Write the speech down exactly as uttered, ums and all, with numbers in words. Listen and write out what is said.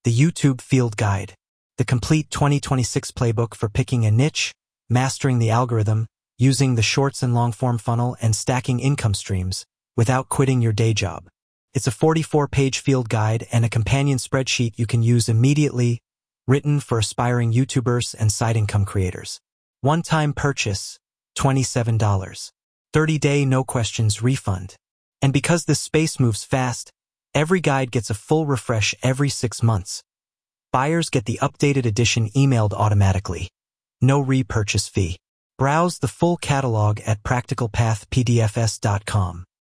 The YouTube Field Guide, the complete twenty twenty-six playbook for picking a niche, mastering the algorithm, using the shorts and long-form funnel, and stacking income streams without quitting your day job. It's a forty-four page field guide and a companion spreadsheet you can use immediately, written for aspiring YouTubers and side income creators. One-time purchase, twenty-seven dollars. thirty day no questions refund. And because this space moves fast, every guide gets a full refresh every six months. Buyers get the updated edition emailed automatically. No repurchase fee. Browse the full catalog at practical path p d f s dot com.